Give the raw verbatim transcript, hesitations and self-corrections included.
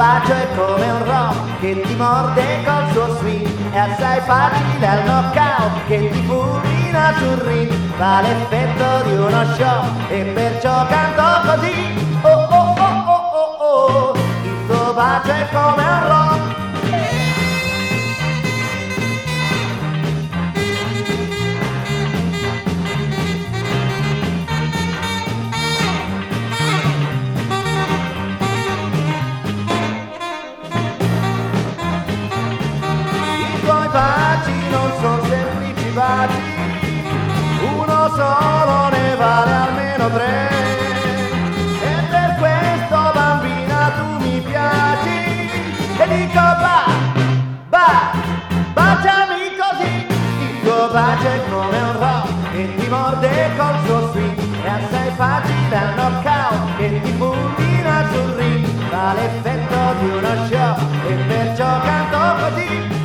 bacio è come un rock che ti morde col suo swing, è assai facile al knockout che ti fulmina sul ring, fa l'effetto di uno show e perciò canto così. Oh oh oh oh oh oh, il tuo bacio è come un rock. Non sono semplici baci, uno solo ne vale almeno tre, e per questo bambina tu mi piaci, e dico ba, ba, baciami così, il tuo bacio è come un rock che ti morde col suo swing, è assai facile al knockout che ti fulmina sul ring, fa l'effetto di uno show e perciò canto così.